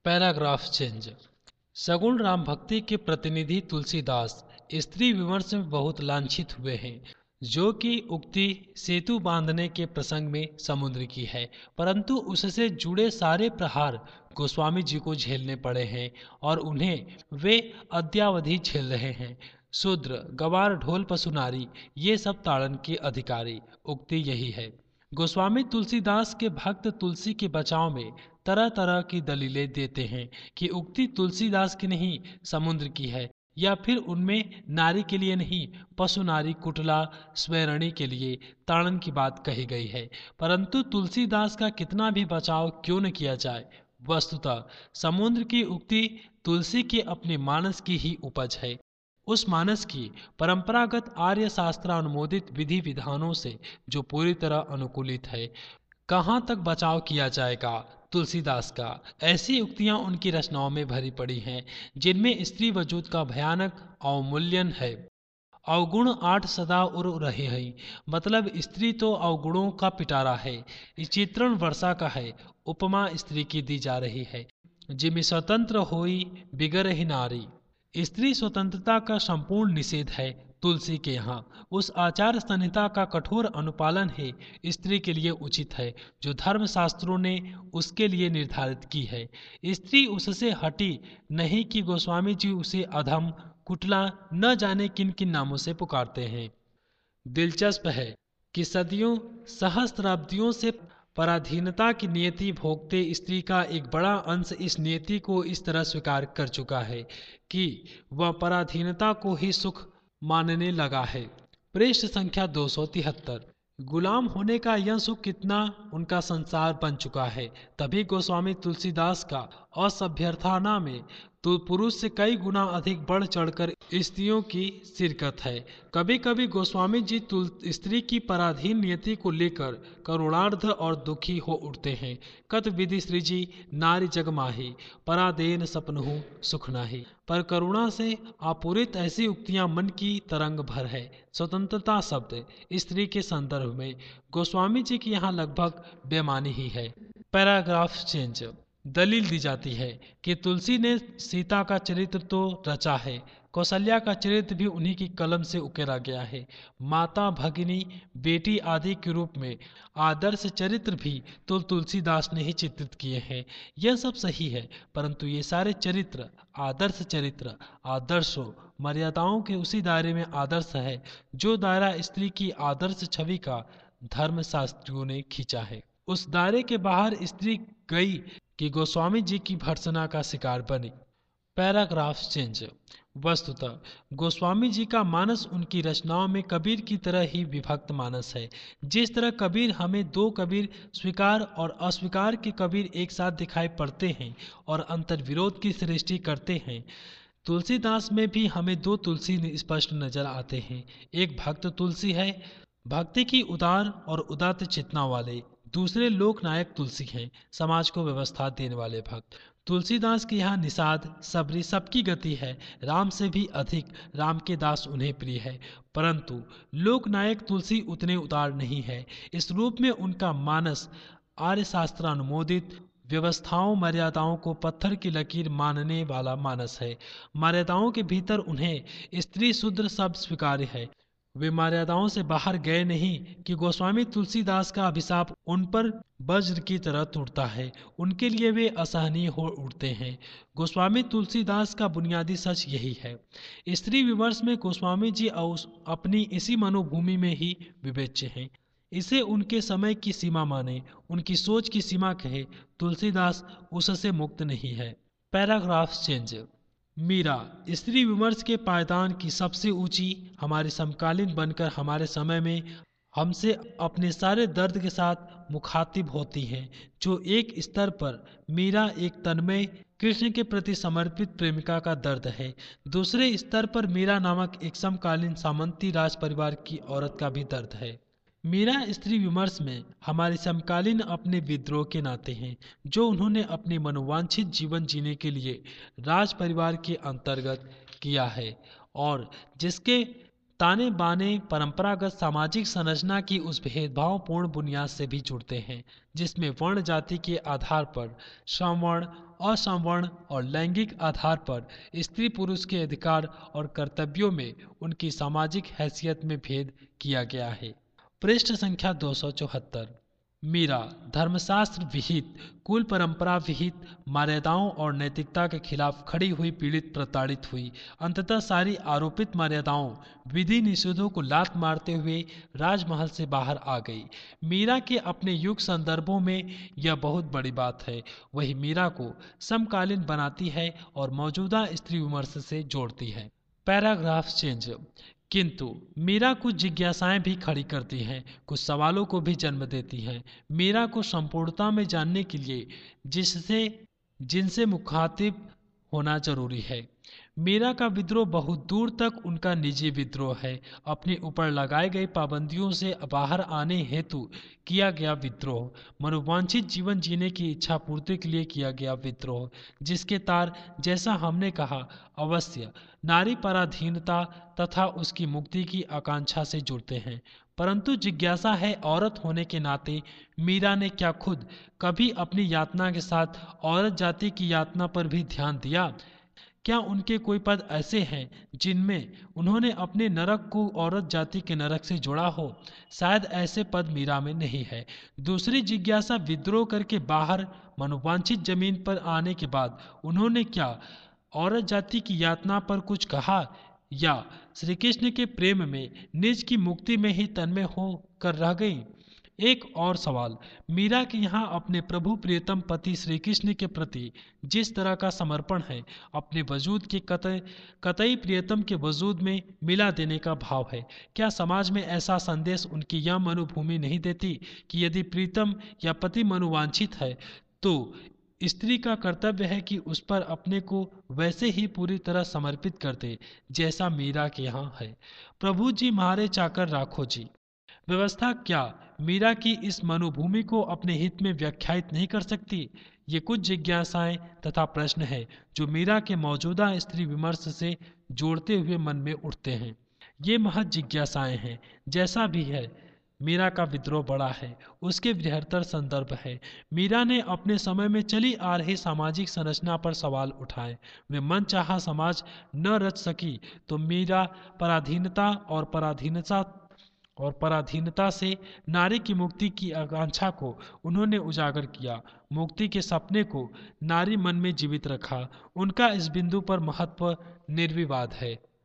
Paragraph change. सगुण राम भक्ति के प्रतिनिधि तुलसीदास स्त्री विमर्श में बहुत लांछित हुए हैं, जो कि उक्ति सेतु बांधने के प्रसंग में समुद्र की है, परंतु उससे जुड़े सारे प्रहार गोस्वामी जी को झेलने पड़े हैं और उन्हें वे अद्यावधि झेल रहे हैं। शूद्र, गवार, ढोल, पशुनारी ये सब ताड़न के अधिकारी, उक्ति यही है। गोस्वामी तुलसीदास के भक्त तुलसी के बचाव में तरह तरह की दलीलें देते हैं कि उक्ति तुलसीदास की नहीं समुद्र की है, या फिर उनमें नारी के लिए नहीं पशु नारी कुटला स्वैरणी के लिए ताड़न की बात कही गई है। परंतु तुलसीदास का कितना भी बचाव क्यों न किया जाए, वस्तुतः समुद्र की उक्ति तुलसी के अपने मानस की ही उपज है। उस मानस की परंपरागत आर्य शास्त्र अनुमोदित विधि विधानों से जो पूरी तरह अनुकूलित है। कहाँ तक बचाव किया जाएगा तुलसीदास का? ऐसी उक्तियां उनकी रचनाओं में भरी पड़ी हैं जिनमें स्त्री वजूद का भयानक अवमूल्यन है। अवगुण 8 सदा उर रहे हैं, मतलब स्त्री तो अवगुणों का पिटारा है। इस चित्रण वर्षा का है, उपमा स्त्री की दी जा रही है। जिमि स्वतंत्र होई बिगर ही नारी। स्त्री स्वतंत्रता का संपूर्ण निषेध है तुलसी के यहाँ। उस आचार संहिता का कठोर अनुपालन है स्त्री के लिए उचित है जो धर्म शास्त्रों ने उसके लिए निर्धारित की है। स्त्री उससे हटी नहीं कि गोस्वामी जी उसे अधम, कुटला, न जाने किन किन नामों से पुकारते हैं। दिलचस्प है कि सदियों सहस्त्राब्दियों से पराधीनता की नियति भोगते स्त्री का एक बड़ा अंश इस नियति को इस तरह स्वीकार कर चुका है कि वह पराधीनता को ही सुख मानने लगा है। पृष्ठ संख्या 273। गुलाम होने का यह सुख कितना उनका संसार बन चुका है। तभी गोस्वामी तुलसीदास का असभ्यर्थाना में तो पुरुष से कई गुना अधिक बढ़ चढ़कर स्त्रियों की शिरकत है। कभी कभी गोस्वामी जी स्त्री की पराधीन नियति को लेकर करुणार्ध और दुखी हो उठते हैं। कत विधि सृजी नारी जगमाही, परादेन सपनहु सुख नाही। पर करुणा से आपूरित ऐसी उक्तियां मन की तरंग भर है। स्वतंत्रता शब्द स्त्री के संदर्भ में गोस्वामी जी की यहाँ लगभग बेमानी ही है। Paragraph change. दलील दी जाती है कि तुलसी ने सीता का चरित्र तो रचा है, कौशल्या का चरित्र भी उन्हीं की कलम से उकेरा गया है। माता, भगिनी, बेटी आदि के रूप में आदर्श चरित्र भी तो तुलसीदास ने ही चित्रित किए हैं। यह सब सही है, परंतु ये सारे चरित्र आदर्शों मर्यादाओं के उसी दायरे में आदर्श है जो दायरा स्त्री की आदर्श छवि का धर्मशास्त्रियों ने खींचा है। उस दायरे के बाहर स्त्री गई कि गोस्वामी जी की भर्त्सना का शिकार बनी। Paragraph change. वस्तुतः गोस्वामी जी का मानस उनकी रचनाओं में कबीर की तरह ही विभक्त मानस है। जिस तरह कबीर हमें दो कबीर स्वीकार और अस्वीकार के कबीर एक साथ दिखाई पड़ते हैं और अंतर्विरोध की सृष्टि करते हैं, तुलसीदास में भी हमें दो तुलसी स्पष्ट नजर आते हैं। एक भक्त तुलसी है, भक्ति की उदार और उदात्त चेतना वाले। दूसरे लोकनायक तुलसी हैं, समाज को व्यवस्था देने वाले भक्त। तुलसीदास के यहाँ निषाद, सबरी सबकी गति है। राम से भी अधिक राम के दास उन्हें प्रिय है, परंतु लोकनायक तुलसी उतने उदार नहीं है। इस रूप में उनका मानस आर्य शास्त्र अनुमोदित व्यवस्थाओं मर्यादाओं को पत्थर की लकीर मानने वाला मानस है। मर्यादाओं के भीतर उन्हें स्त्री शूद्र सब स्वीकार्य है। वे मर्यादाओं से बाहर गए नहीं कि गोस्वामी तुलसीदास का अभिशाप उन पर वज्र की तरह टूटता है। उनके लिए वे असहनीय हो उठते हैं। गोस्वामी तुलसीदास का बुनियादी सच यही है। स्त्री विमर्श में गोस्वामी जी अपनी इसी मनोभूमि में ही विवेच्य हैं। इसे उनके समय की सीमा माने, उनकी सोच की सीमा कहे। तुलसीदास उससे मुक्त नहीं है। Paragraph change. मीरा स्त्री विमर्श के पायदान की सबसे ऊंची हमारे समकालीन बनकर हमारे समय में हमसे अपने सारे दर्द के साथ मुखातिब होती हैं। जो एक स्तर पर मीरा एक तन्मय कृष्ण के प्रति समर्पित प्रेमिका का दर्द है, दूसरे स्तर पर मीरा नामक एक समकालीन सामंती राज परिवार की औरत का भी दर्द है। मीरा स्त्री विमर्श में हमारे समकालीन अपने विद्रोह के नाते हैं, जो उन्होंने अपने मनोवांछित जीवन जीने के लिए राज परिवार के अंतर्गत किया है और जिसके ताने बाने परंपरागत सामाजिक संरचना की उस भेदभावपूर्ण बुनियाद से भी जुड़ते हैं जिसमें वर्ण जाति के आधार पर श्रमवर्ण असमवर्ण और लैंगिक आधार पर स्त्री पुरुष के अधिकार और कर्तव्यों में उनकी सामाजिक हैसियत में भेद किया गया है। पृष्ठ संख्या 274। मीरा धर्मशास्त्र विहित, कुल परंपरा विहित मर्यादाओं और नैतिकता के खिलाफ खड़ी हुई, पीड़ित, प्रताड़ित हुई। अंततः सारी आरोपित मर्यादाओं, विधि निषेधों को लात मारते हुए राजमहल से बाहर आ गई। मीरा के अपने युग संदर्भों में यह बहुत बड़ी बात है। वही मीरा को समकालीन बनाती है और मौजूदा स्त्री विमर्श से जोड़ती है। Paragraph change. किंतु मीरा कुछ जिज्ञासाएं भी खड़ी करती हैं, कुछ सवालों को भी जन्म देती हैं। मीरा को संपूर्णता में जानने के लिए जिनसे मुखातिब होना जरूरी है। मीरा का विद्रोह बहुत दूर तक उनका निजी विद्रोह है, अपने ऊपर लगाए गए पाबंदियों से बाहर आने हेतु किया गया विद्रोह, मनोवांछित जीवन जीने की इच्छा पूर्ति के लिए किया गया विद्रोह, जिसके तार, जैसा हमने कहा, अवश्य नारी पराधीनता तथा उसकी मुक्ति की आकांक्षा से जुड़ते हैं। परंतु जिज्ञासा है, औरत होने के नाते मीरा ने क्या खुद कभी अपनी यातना के साथ औरत जाति की यातना पर भी ध्यान दिया? क्या उनके कोई पद ऐसे हैं जिनमें उन्होंने अपने नरक को औरत जाति के नरक से जोड़ा हो? शायद ऐसे पद मीरा में नहीं है। दूसरी जिज्ञासा, विद्रोह करके बाहर मनोवांछित जमीन पर आने के बाद उन्होंने क्या औरत जाति की यातना पर कुछ कहा, या श्री कृष्ण के प्रेम में निज की मुक्ति में ही तन्मय हो कर रह गई? एक और सवाल, मीरा के यहाँ अपने प्रभु प्रियतम पति श्री कृष्ण के प्रति जिस तरह का समर्पण है, अपने वजूद के कतई प्रियतम के वजूद में मिला देने का भाव है। क्या समाज में ऐसा संदेश उनकी यह मनोभूमि नहीं देती कि यदि प्रीतम या पति मनोवांछित है तो स्त्री का कर्तव्य है कि उस पर अपने को वैसे ही पूरी तरह समर्पित कर दे जैसा मीरा के यहाँ है? प्रभु जी म्हारे चाकर राखो जी। व्यवस्था क्या मीरा की इस मनोभूमि को अपने हित में व्याख्यायित नहीं कर सकती? ये कुछ जिज्ञासाएं तथा प्रश्न हैं जो मीरा के मौजूदा स्त्री विमर्श से जोड़ते हुए मन में उठते हैं। ये महज जिज्ञासाएं हैं। जैसा भी है, मीरा का विद्रोह बड़ा है, उसके बृहत्तर संदर्भ है। मीरा ने अपने समय में चली आ रही सामाजिक संरचना पर सवाल उठाए। वे मनचाहा समाज न रच सकी तो मीरा पराधीनता से नारी की मुक्ति की आकांक्षा को उन्होंने उजागर किया। मुक्ति के सपने को नारी मन में जीवित रखा। उनका इस बिंदु पर महत्व निर्विवाद है।